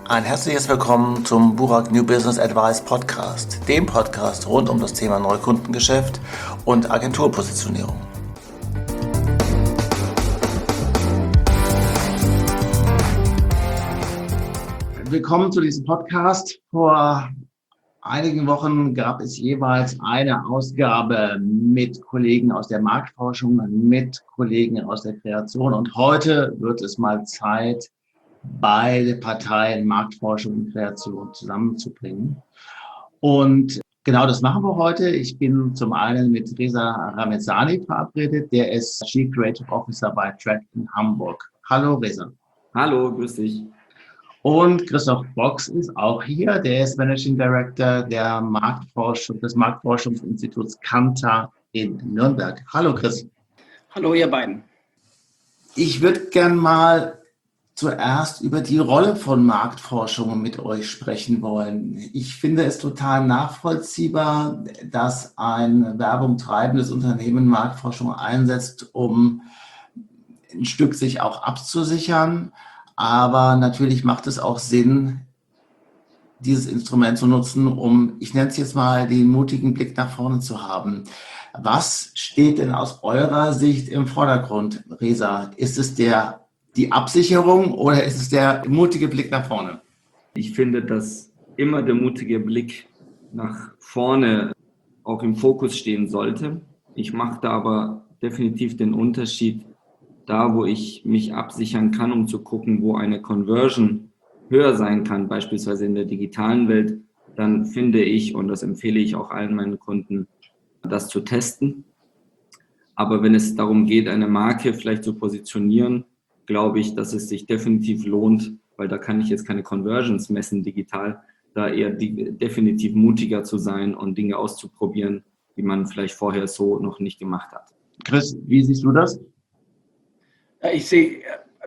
Ein herzliches Willkommen zum Burak New Business Advice Podcast, dem Podcast rund um das Thema Neukundengeschäft und Agenturpositionierung. Willkommen zu diesem Podcast. Vor einigen Wochen gab es jeweils eine Ausgabe mit Kollegen aus der Marktforschung, mit Kollegen aus der Kreation und heute wird es mal Zeit, beide Parteien, Marktforschung und Kreation, zusammenzubringen. Und genau das machen wir heute. Ich bin zum einen mit Reza Ramezani verabredet, der ist Chief Creative Officer bei Track in Hamburg. Hallo Reza. Hallo, grüß dich. Und Christoph Box ist auch hier, der ist Managing Director der Marktforschung, des Marktforschungsinstituts Kantar in Nürnberg. Hallo Chris. Hallo ihr beiden. Ich würde gern mal zuerst über die Rolle von Marktforschung mit euch sprechen wollen. Ich finde es total nachvollziehbar, dass ein Werbung treibendes Unternehmen Marktforschung einsetzt, um ein Stück sich auch abzusichern. Aber natürlich macht es auch Sinn, dieses Instrument zu nutzen, um, ich nenne es jetzt mal, den mutigen Blick nach vorne zu haben. Was steht denn aus eurer Sicht im Vordergrund, Reza? Ist es die Absicherung oder ist es der mutige Blick nach vorne? Ich finde, dass immer der mutige Blick nach vorne auch im Fokus stehen sollte. Ich mache da aber definitiv den Unterschied, da wo ich mich absichern kann, um zu gucken, wo eine Conversion höher sein kann, beispielsweise in der digitalen Welt, dann finde ich, und das empfehle ich auch allen meinen Kunden, das zu testen. Aber wenn es darum geht, eine Marke vielleicht zu positionieren, glaube ich, dass es sich definitiv lohnt, weil da kann ich jetzt keine Conversions messen digital, da eher definitiv mutiger zu sein und Dinge auszuprobieren, die man vielleicht vorher so noch nicht gemacht hat. Chris, wie siehst du das? Ich sehe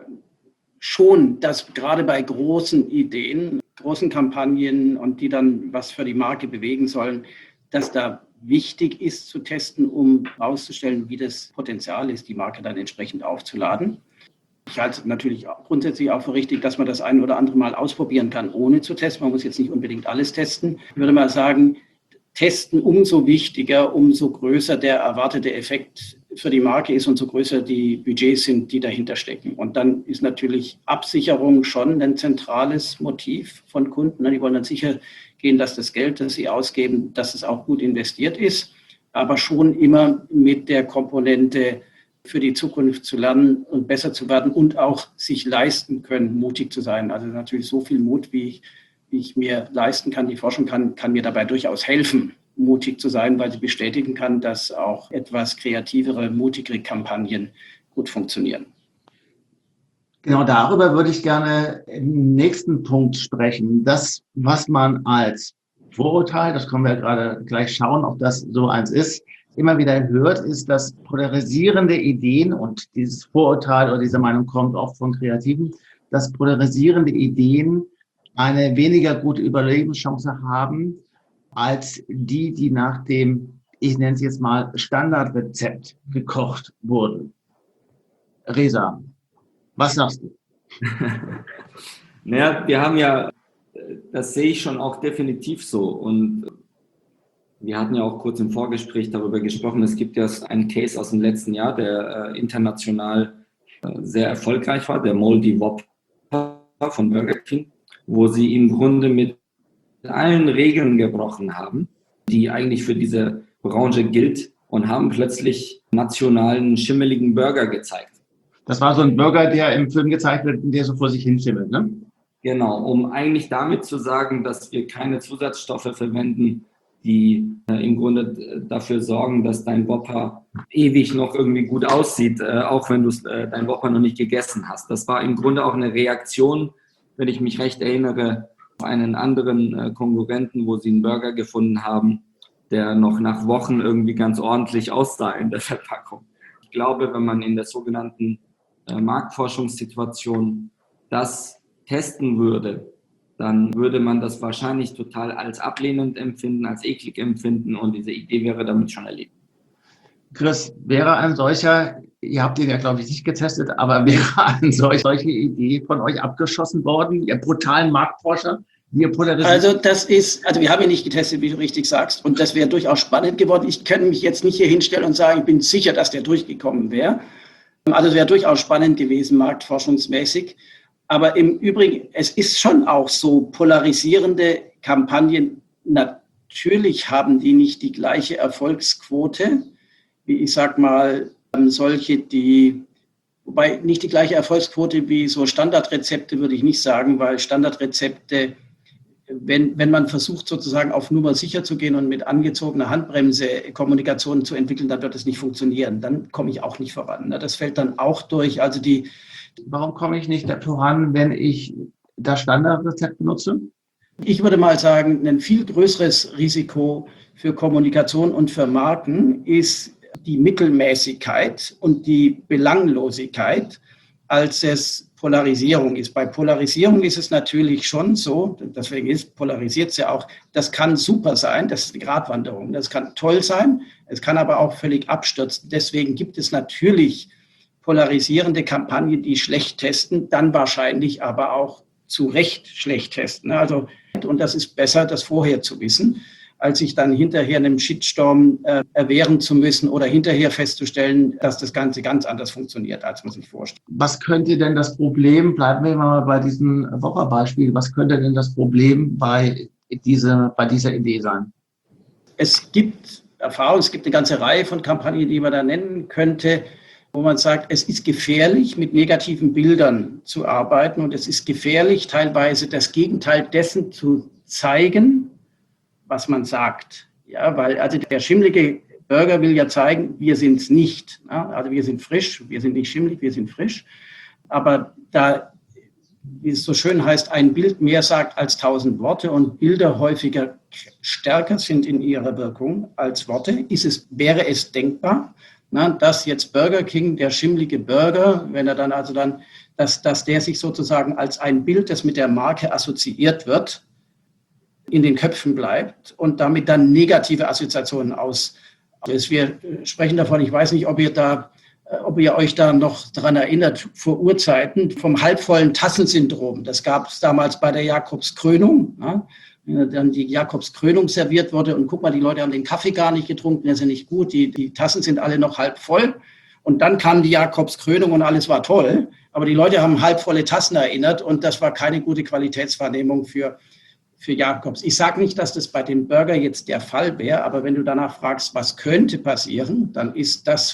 schon, dass gerade bei großen Ideen, großen Kampagnen und die dann was für die Marke bewegen sollen, dass da wichtig ist zu testen, um herauszustellen, wie das Potenzial ist, die Marke dann entsprechend aufzuladen. Ich halte natürlich grundsätzlich auch für richtig, dass man das ein oder andere Mal ausprobieren kann, ohne zu testen. Man muss jetzt nicht unbedingt alles testen. Ich würde mal sagen, testen umso wichtiger, umso größer der erwartete Effekt für die Marke ist und so größer die Budgets sind, die dahinter stecken. Und dann ist natürlich Absicherung schon ein zentrales Motiv von Kunden. Die wollen dann sicher gehen, dass das Geld, das sie ausgeben, dass es auch gut investiert ist, aber schon immer mit der Komponente für die Zukunft zu lernen und besser zu werden und auch sich leisten können, mutig zu sein. Also natürlich so viel Mut, wie ich mir leisten kann, die Forschung kann mir dabei durchaus helfen, mutig zu sein, weil sie bestätigen kann, dass auch etwas kreativere, mutigere Kampagnen gut funktionieren. Genau darüber würde ich gerne im nächsten Punkt sprechen. Das, was man als Vorurteil, das können wir gerade gleich schauen, ob das so eins ist, immer wieder hört, ist, dass polarisierende Ideen, und dieses Vorurteil oder diese Meinung kommt oft von Kreativen, dass polarisierende Ideen eine weniger gute Überlebenschance haben, als die nach dem, ich nenne es jetzt mal, Standardrezept gekocht wurden. Reza, was sagst du? Naja, wir haben ja, das sehe ich schon auch definitiv so. Und wir hatten ja auch kurz im Vorgespräch darüber gesprochen. Es gibt ja einen Case aus dem letzten Jahr, der international sehr erfolgreich war, der Moldy Whopper von Burger King, wo sie im Grunde mit allen Regeln gebrochen haben, die eigentlich für diese Branche gilt, und haben plötzlich nationalen schimmeligen Burger gezeigt. Das war so ein Burger, der im Film gezeigt wird, der so vor sich hin schimmelt, ne? Genau, um eigentlich damit zu sagen, dass wir keine Zusatzstoffe verwenden, die im Grunde dafür sorgen, dass dein Whopper ewig noch irgendwie gut aussieht, auch wenn du dein Whopper noch nicht gegessen hast. Das war im Grunde auch eine Reaktion, wenn ich mich recht erinnere, auf einen anderen Konkurrenten, wo sie einen Burger gefunden haben, der noch nach Wochen irgendwie ganz ordentlich aussah in der Verpackung. Ich glaube, wenn man in der sogenannten Marktforschungssituation das testen würde, dann würde man das wahrscheinlich total als ablehnend empfinden, als eklig empfinden und diese Idee wäre damit schon erledigt. Chris, wäre ein solcher Ihr habt den ja, glaube ich, nicht getestet, aber wäre eine solche Idee von euch abgeschossen worden, ihr brutalen Marktforscher, wie ihr polarisiert? Also wir haben ihn nicht getestet, wie du richtig sagst, und das wäre durchaus spannend geworden. Ich könnte mich jetzt nicht hier hinstellen und sagen, ich bin sicher, dass der durchgekommen wäre. Also es wäre durchaus spannend gewesen, marktforschungsmäßig. Aber im Übrigen, es ist schon auch so, polarisierende Kampagnen, natürlich haben die nicht die gleiche Erfolgsquote, wie ich sag mal, solche, wobei nicht die gleiche Erfolgsquote wie so Standardrezepte, würde ich nicht sagen, weil Standardrezepte, wenn man versucht, sozusagen auf Nummer sicher zu gehen und mit angezogener Handbremse Kommunikation zu entwickeln, dann wird es nicht funktionieren. Dann komme ich auch nicht voran. Das fällt dann auch durch. Also Warum komme ich nicht voran, wenn ich das Standardrezept benutze? Ich würde mal sagen, ein viel größeres Risiko für Kommunikation und für Marken ist die Mittelmäßigkeit und die Belanglosigkeit, als es Polarisierung ist. Bei Polarisierung ist es natürlich schon so, deswegen polarisiert es ja auch, das kann super sein, das ist eine Gratwanderung, das kann toll sein, es kann aber auch völlig abstürzen. Deswegen gibt es natürlich polarisierende Kampagnen, die schlecht testen, dann wahrscheinlich aber auch zu Recht schlecht testen. Also, und das ist besser, das vorher zu wissen, als sich dann hinterher einem Shitstorm erwehren zu müssen oder hinterher festzustellen, dass das Ganze ganz anders funktioniert, als man sich vorstellt. Was könnte denn das Problem, bleiben wir mal bei diesem Wocherbeispiel, was könnte denn das Problem bei dieser Idee sein? Es gibt Erfahrungen, es gibt eine ganze Reihe von Kampagnen, die man da nennen könnte, wo man sagt, es ist gefährlich, mit negativen Bildern zu arbeiten und es ist gefährlich, teilweise das Gegenteil dessen zu zeigen, was man sagt. Ja, weil also der schimmlige Burger will ja zeigen, wir sind es nicht. Ja, also wir sind frisch, wir sind nicht schimmelig, wir sind frisch. Aber da, wie es so schön heißt, ein Bild mehr sagt als 1000 Worte und Bilder häufiger stärker sind in ihrer Wirkung als Worte, wäre es denkbar, dass jetzt Burger King, der schimmlige Burger, wenn er dann dass der sich sozusagen als ein Bild, das mit der Marke assoziiert wird, in den Köpfen bleibt und damit dann negative Assoziationen aus. Also wir sprechen davon, ich weiß nicht, ob ihr euch da noch daran erinnert, vor Urzeiten vom halbvollen Tassensyndrom. Das gab es damals bei der Jakobskrönung. Ja? Wenn dann die Jakobskrönung serviert wurde und guck mal, die Leute haben den Kaffee gar nicht getrunken, der ist ja nicht gut, die Tassen sind alle noch halb voll. Und dann kam die Jakobskrönung und alles war toll. Aber die Leute haben halbvolle Tassen erinnert und das war keine gute Qualitätswahrnehmung für Jakobs. Ich sage nicht, dass das bei dem Burger jetzt der Fall wäre, aber wenn du danach fragst, was könnte passieren, dann ist das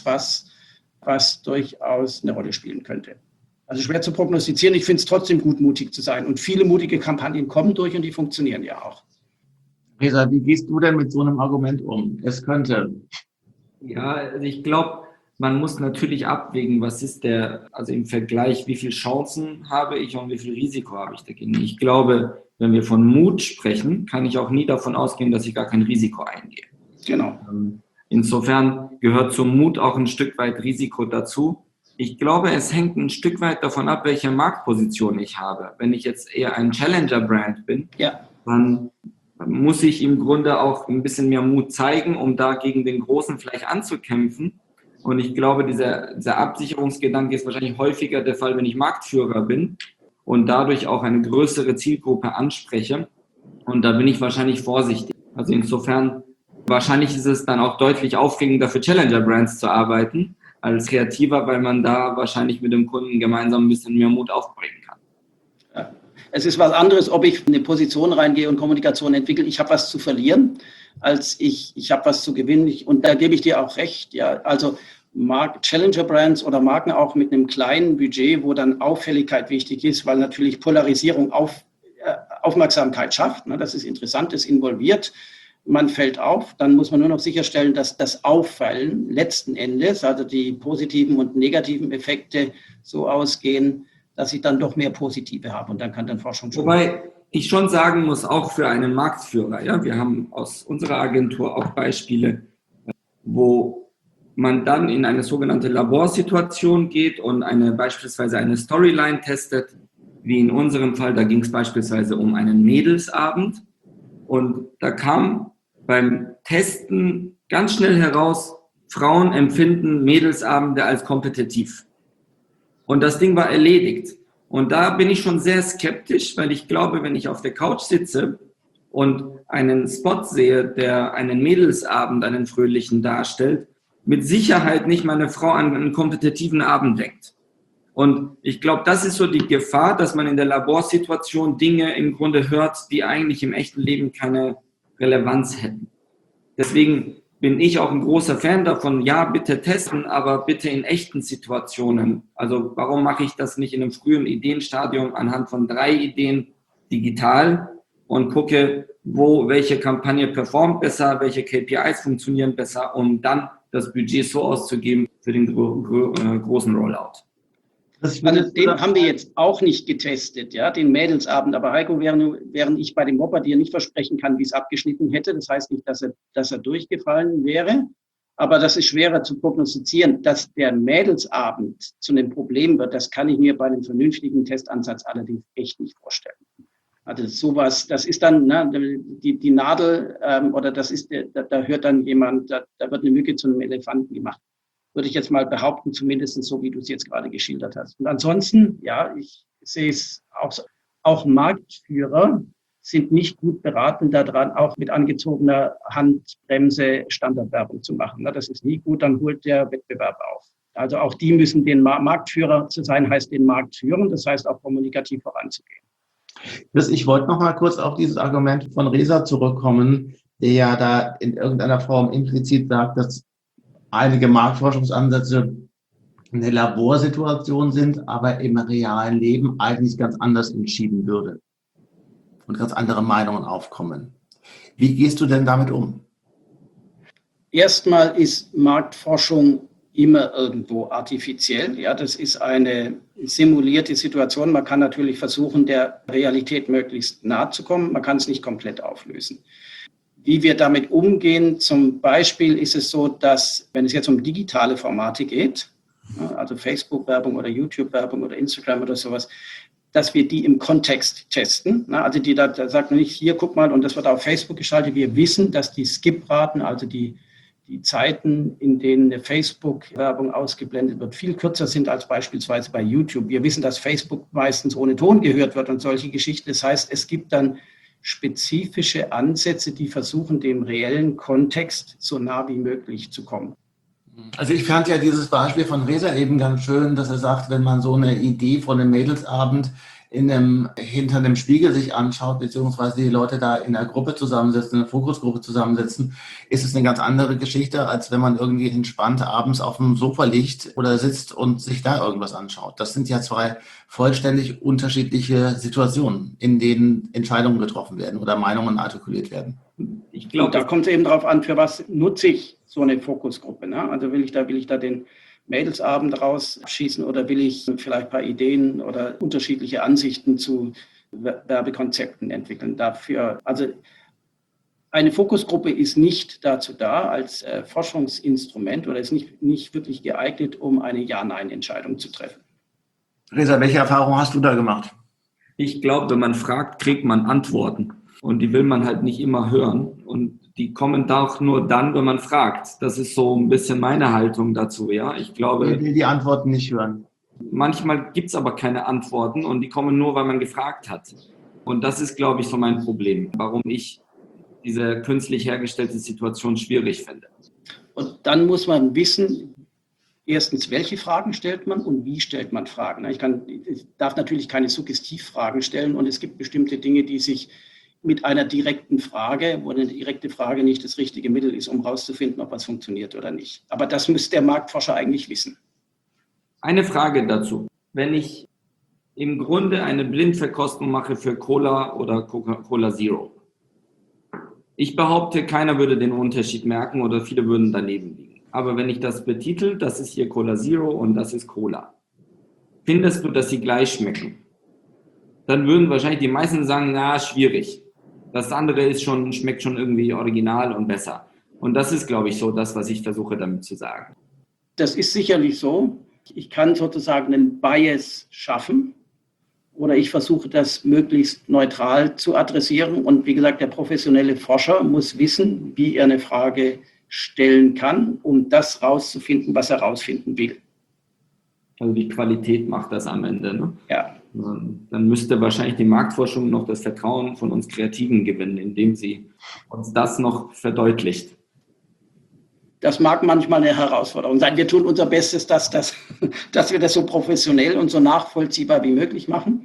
was durchaus eine Rolle spielen könnte. Also schwer zu prognostizieren. Ich finde es trotzdem gut, mutig zu sein. Und viele mutige Kampagnen kommen durch und die funktionieren ja auch. Reza, wie gehst du denn mit so einem Argument um? Es könnte. Ja, also ich glaube, man muss natürlich abwägen, was ist also im Vergleich, wie viele Chancen habe ich und wie viel Risiko habe ich dagegen. Ich glaube, wenn wir von Mut sprechen, kann ich auch nie davon ausgehen, dass ich gar kein Risiko eingehe. Genau. Insofern gehört zum Mut auch ein Stück weit Risiko dazu. Ich glaube, es hängt ein Stück weit davon ab, welche Marktposition ich habe. Wenn ich jetzt eher ein Challenger-Brand bin, dann muss ich im Grunde auch ein bisschen mehr Mut zeigen, um da gegen den Großen vielleicht anzukämpfen. Und ich glaube, dieser Absicherungsgedanke ist wahrscheinlich häufiger der Fall, wenn ich Marktführer bin und dadurch auch eine größere Zielgruppe anspreche. Und da bin ich wahrscheinlich vorsichtig. Also insofern, wahrscheinlich ist es dann auch deutlich aufregender für Challenger-Brands zu arbeiten als Kreativer, weil man da wahrscheinlich mit dem Kunden gemeinsam ein bisschen mehr Mut aufbringen kann. Ja. Es ist was anderes, ob ich in eine Position reingehe und Kommunikation entwickle. Ich habe was zu verlieren, als ich habe was zu gewinnen. Und da gebe ich dir auch recht. Ja, also Challenger-Brands oder Marken auch mit einem kleinen Budget, wo dann Auffälligkeit wichtig ist, weil natürlich Polarisierung Aufmerksamkeit schafft. Ne? Das ist interessant, das involviert. Man fällt auf, dann muss man nur noch sicherstellen, dass das Auffallen letzten Endes, also die positiven und negativen Effekte so ausgehen, dass ich dann doch mehr positive habe und dann kann dann Forschung schon. Wobei ich schon sagen muss, auch für einen Marktführer, ja, wir haben aus unserer Agentur auch Beispiele, wo man dann in eine sogenannte Laborsituation geht und beispielsweise eine Storyline testet, wie in unserem Fall, da ging es beispielsweise um einen Mädelsabend und da kam beim Testen ganz schnell heraus, Frauen empfinden Mädelsabende als kompetitiv. Und das Ding war erledigt. Und da bin ich schon sehr skeptisch, weil ich glaube, wenn ich auf der Couch sitze und einen Spot sehe, der einen Mädelsabend, einen fröhlichen darstellt, mit Sicherheit nicht meine Frau an einen kompetitiven Abend denkt. Und ich glaube, das ist so die Gefahr, dass man in der Laborsituation Dinge im Grunde hört, die eigentlich im echten Leben keine Relevanz hätten. Deswegen bin ich auch ein großer Fan davon, ja, bitte testen, aber bitte in echten Situationen. Also warum mache ich das nicht in einem frühen Ideenstadium anhand von 3 Ideen digital und gucke, welche Kampagne performt besser, welche KPIs funktionieren besser, um dann das Budget so auszugeben für den großen Rollout. Also den haben wir jetzt auch nicht getestet, ja, den Mädelsabend. Aber Heiko, während ich bei dem Whopper dir nicht versprechen kann, wie es abgeschnitten hätte, das heißt nicht, dass er durchgefallen wäre, aber das ist schwerer zu prognostizieren. Dass der Mädelsabend zu einem Problem wird, das kann ich mir bei einem vernünftigen Testansatz allerdings echt nicht vorstellen. Also sowas, das ist dann die Nadel oder das ist, da hört dann jemand, da wird eine Mücke zu einem Elefanten gemacht. Würde ich jetzt mal behaupten, zumindest so, wie du es jetzt gerade geschildert hast. Und ansonsten, ja, ich sehe es auch Marktführer sind nicht gut beraten daran, auch mit angezogener Handbremse Standardwerbung zu machen. Das ist nie gut, dann holt der Wettbewerb auf. Also auch die müssen den Marktführer zu sein, heißt den Markt führen, das heißt auch kommunikativ voranzugehen. Ich wollte noch mal kurz auf dieses Argument von Reza zurückkommen, der ja da in irgendeiner Form implizit sagt, dass einige Marktforschungsansätze eine Laborsituation sind, aber im realen Leben eigentlich ganz anders entschieden würde und ganz andere Meinungen aufkommen. Wie gehst du denn damit um? Erstmal ist Marktforschung immer irgendwo artifiziell. Ja, das ist eine simulierte Situation. Man kann natürlich versuchen, der Realität möglichst nahe zu kommen. Man kann es nicht komplett auflösen. Wie wir damit umgehen, zum Beispiel ist es so, dass, wenn es jetzt um digitale Formate geht, also Facebook-Werbung oder YouTube-Werbung oder Instagram oder sowas, dass wir die im Kontext testen. Also da sagt man nicht, hier, guck mal, und das wird auf Facebook geschaltet. Wir wissen, dass die Skip-Raten, also die Zeiten, in denen eine Facebook-Werbung ausgeblendet wird, viel kürzer sind als beispielsweise bei YouTube. Wir wissen, dass Facebook meistens ohne Ton gehört wird und solche Geschichten. Das heißt, es gibt dann spezifische Ansätze, die versuchen, dem reellen Kontext so nah wie möglich zu kommen. Also ich fand ja dieses Beispiel von Reza eben ganz schön, dass er sagt, wenn man so eine Idee von einem Mädelsabend hinter einem Spiegel sich anschaut, beziehungsweise die Leute da in einer Gruppe zusammensitzen, in einer Fokusgruppe zusammensitzen, ist es eine ganz andere Geschichte, als wenn man irgendwie entspannt abends auf dem Sofa liegt oder sitzt und sich da irgendwas anschaut. Das sind ja 2 vollständig unterschiedliche Situationen, in denen Entscheidungen getroffen werden oder Meinungen artikuliert werden. Ich glaube, da kommt es eben darauf an, für was nutze ich so eine Fokusgruppe. Ne? Also will ich da den Mädelsabend rausschießen oder will ich vielleicht ein paar Ideen oder unterschiedliche Ansichten zu Werbekonzepten entwickeln. Dafür, also eine Fokusgruppe ist nicht dazu da als Forschungsinstrument oder ist nicht wirklich geeignet, um eine Ja-Nein-Entscheidung zu treffen. Reza, welche Erfahrung hast du da gemacht? Ich glaube, wenn man fragt, kriegt man Antworten. Und die will man halt nicht immer hören. Und die kommen auch nur dann, wenn man fragt. Das ist so ein bisschen meine Haltung dazu, ja. Ich glaube, ich will die Antworten nicht hören. Manchmal gibt es aber keine Antworten und die kommen nur, weil man gefragt hat. Und das ist, glaube ich, so mein Problem, warum ich diese künstlich hergestellte Situation schwierig finde. Und dann muss man wissen, erstens, welche Fragen stellt man und wie stellt man Fragen. Ich darf natürlich keine Suggestivfragen stellen und es gibt bestimmte Dinge, die sich mit einer direkten Frage, wo eine direkte Frage nicht das richtige Mittel ist, um herauszufinden, ob was funktioniert oder nicht. Aber das müsste der Marktforscher eigentlich wissen. Eine Frage dazu. Wenn ich im Grunde eine Blindverkostung mache für Cola oder Coca-Cola Zero, ich behaupte, keiner würde den Unterschied merken oder viele würden daneben liegen. Aber wenn ich das betitel, das ist hier Cola Zero und das ist Cola, findest du, dass sie gleich schmecken? Dann würden wahrscheinlich die meisten sagen, na, schwierig. Das andere schmeckt schon irgendwie original und besser. Und das ist, glaube ich, so das, was ich versuche damit zu sagen. Das ist sicherlich so. Ich kann sozusagen einen Bias schaffen oder ich versuche das möglichst neutral zu adressieren. Und wie gesagt, der professionelle Forscher muss wissen, wie er eine Frage stellen kann, um das rauszufinden, was er rausfinden will. Also die Qualität macht das am Ende, ne? Ja. Dann müsste wahrscheinlich die Marktforschung noch das Vertrauen von uns Kreativen gewinnen, indem sie uns das noch verdeutlicht. Das mag manchmal eine Herausforderung sein. Wir tun unser Bestes, dass wir das so professionell und so nachvollziehbar wie möglich machen.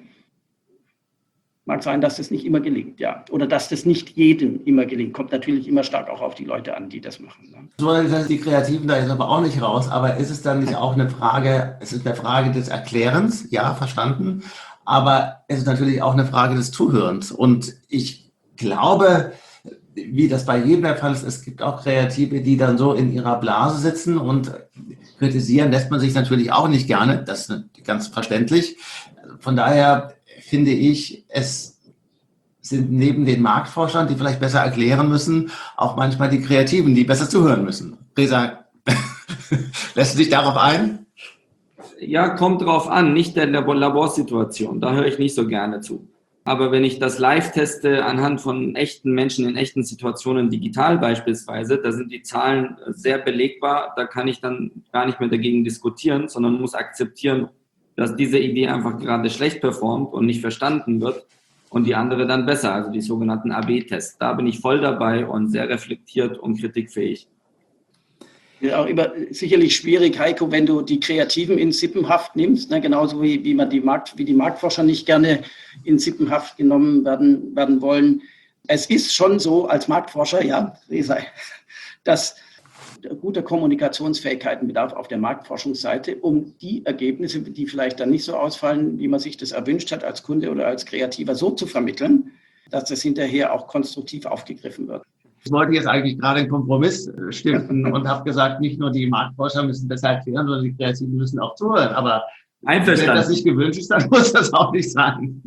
Mag sein, dass das nicht immer gelingt, ja. Oder dass das nicht jedem immer gelingt. Kommt natürlich immer stark auch auf die Leute an, die das machen. Ne? So, die Kreativen da jetzt aber auch nicht raus, aber ist es dann nicht auch eine Frage, es ist eine Frage des Erklärens, ja, verstanden, aber es ist natürlich auch eine Frage des Zuhörens. Und ich glaube, wie das bei jedem der Fall ist, es gibt auch Kreative, die dann so in ihrer Blase sitzen und kritisieren lässt man sich natürlich auch nicht gerne, das ist ganz verständlich. Von daher finde ich, es sind neben den Marktforschern, die vielleicht besser erklären müssen, auch manchmal die Kreativen, die besser zuhören müssen. Reza, lässt du dich darauf ein? Ja, kommt drauf an, nicht der Laborsituation, da höre ich nicht so gerne zu. Aber wenn ich das live teste anhand von echten Menschen in echten Situationen, digital beispielsweise, da sind die Zahlen sehr belegbar, da kann ich dann gar nicht mehr dagegen diskutieren, sondern muss akzeptieren, dass diese Idee einfach gerade schlecht performt und nicht verstanden wird und die andere dann besser, also die sogenannten AB-Tests. Da bin ich voll dabei und sehr reflektiert und kritikfähig. Auch sicherlich schwierig, Heiko, wenn du die Kreativen in Sippenhaft nimmst, ne, genauso wie die Marktforscher nicht gerne in Sippenhaft genommen werden wollen. Es ist schon so als Marktforscher, ja, dass guter Kommunikationsfähigkeiten bedarf auf der Marktforschungsseite, um die Ergebnisse, die vielleicht dann nicht so ausfallen, wie man sich das erwünscht hat als Kunde oder als Kreativer, so zu vermitteln, dass das hinterher auch konstruktiv aufgegriffen wird. Ich wollte jetzt eigentlich gerade einen Kompromiss stiften und habe gesagt, nicht nur die Marktforscher müssen besser erklären, sondern die Kreativen müssen auch zuhören. Aber wenn das nicht gewünscht ist, dann muss das auch nicht sein.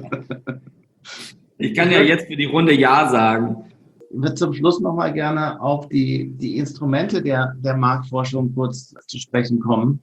Ich kann ja jetzt für die Runde Ja sagen. Ich würde zum Schluss noch mal gerne auf die Instrumente der Marktforschung kurz zu sprechen kommen.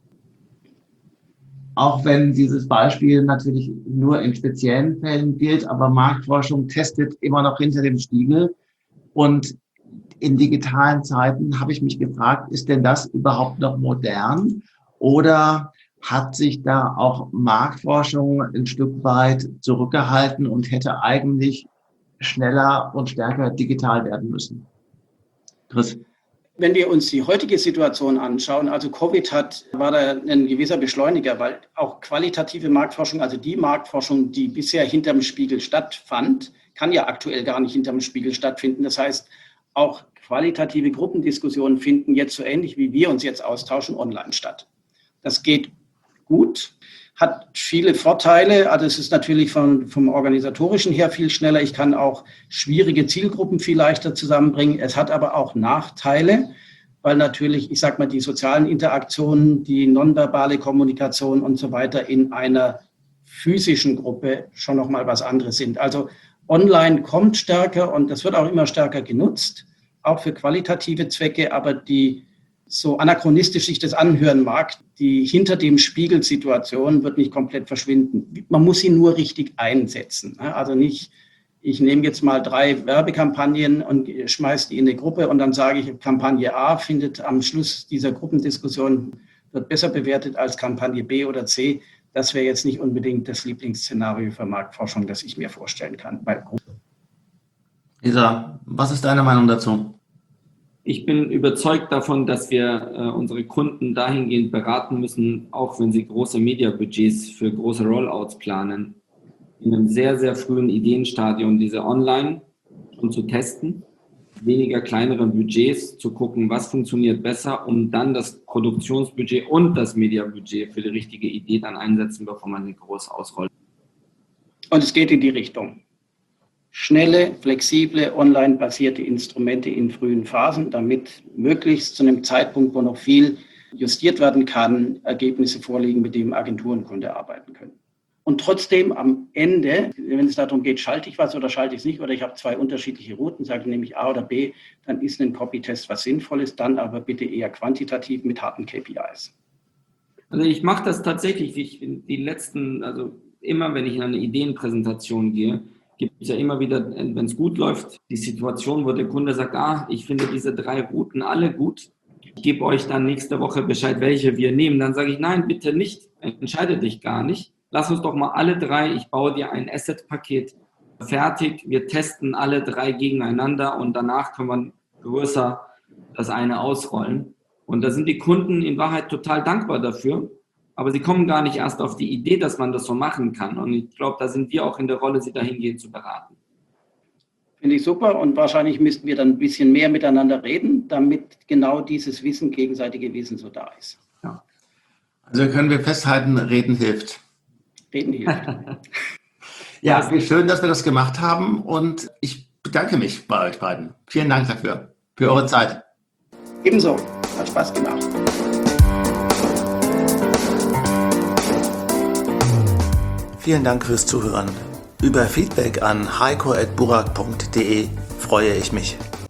Auch wenn dieses Beispiel natürlich nur in speziellen Fällen gilt, aber Marktforschung testet immer noch hinter dem Spiegel. Und in digitalen Zeiten habe ich mich gefragt, ist denn das überhaupt noch modern? Oder hat sich da auch Marktforschung ein Stück weit zurückgehalten und hätte eigentlich schneller und stärker digital werden müssen? Chris? Wenn wir uns die heutige Situation anschauen, also Covid war da ein gewisser Beschleuniger, weil auch qualitative Marktforschung, also die Marktforschung, die bisher hinterm Spiegel stattfand, kann ja aktuell gar nicht hinterm Spiegel stattfinden. Das heißt, auch qualitative Gruppendiskussionen finden jetzt so ähnlich, wie wir uns jetzt austauschen, online statt. Das geht gut, hat viele Vorteile. Also es ist natürlich vom Organisatorischen her viel schneller. Ich kann auch schwierige Zielgruppen viel leichter zusammenbringen. Es hat aber auch Nachteile, weil natürlich, ich sage mal, die sozialen Interaktionen, die nonverbale Kommunikation und so weiter in einer physischen Gruppe schon nochmal was anderes sind. Also online kommt stärker und das wird auch immer stärker genutzt, auch für qualitative Zwecke, aber die so anachronistisch sich das anhören mag, die hinter dem Spiegel-Situation wird nicht komplett verschwinden. Man muss sie nur richtig einsetzen. Also nicht, ich nehme jetzt mal 3 Werbekampagnen und schmeiße die in eine Gruppe und dann sage ich, Kampagne A findet am Schluss dieser Gruppendiskussion, wird besser bewertet als Kampagne B oder C. Das wäre jetzt nicht unbedingt das Lieblingsszenario für Marktforschung, das ich mir vorstellen kann. Lisa, was ist deine Meinung dazu? Ich bin überzeugt davon, dass wir unsere Kunden dahingehend beraten müssen, auch wenn sie große Media-Budgets für große Rollouts planen, in einem sehr, sehr frühen Ideenstadium diese online schon zu testen, weniger kleinere Budgets zu gucken, was funktioniert besser, um dann das Produktionsbudget und das Media-Budget für die richtige Idee dann einsetzen, bevor man sie groß ausrollt. Und es geht in die Richtung. Schnelle, flexible, online-basierte Instrumente in frühen Phasen, damit möglichst zu einem Zeitpunkt, wo noch viel justiert werden kann, Ergebnisse vorliegen, mit denen Agenturen und Kunden arbeiten können. Und trotzdem am Ende, wenn es darum geht, schalte ich was oder schalte ich es nicht, oder ich habe 2 unterschiedliche Routen, sage nämlich A oder B, dann ist ein Copy-Test was Sinnvolles, dann aber bitte eher quantitativ mit harten KPIs. Also ich mache das tatsächlich, also immer wenn ich in eine Ideenpräsentation gehe gibt es ja immer wieder, wenn es gut läuft, die Situation, wo der Kunde sagt, ich finde diese 3 Routen alle gut. Ich gebe euch dann nächste Woche Bescheid, welche wir nehmen. Dann sage ich, nein, bitte nicht, entscheide dich gar nicht. Lass uns doch mal alle 3, ich baue dir ein Asset-Paket fertig. Wir testen alle 3 gegeneinander und danach können wir größer das eine ausrollen. Und da sind die Kunden in Wahrheit total dankbar dafür. Aber sie kommen gar nicht erst auf die Idee, dass man das so machen kann. Und ich glaube, da sind wir auch in der Rolle, sie dahingehend zu beraten. Finde ich super und wahrscheinlich müssten wir dann ein bisschen mehr miteinander reden, damit genau dieses Wissen, gegenseitige Wissen so da ist. Ja. Also können wir festhalten, Reden hilft. Reden hilft. Ja, wie schön, dass wir das gemacht haben und ich bedanke mich bei euch beiden. Vielen Dank dafür, für eure Zeit. Ebenso, hat Spaß gemacht. Vielen Dank fürs Zuhören. Über Feedback an heiko@burak.de freue ich mich.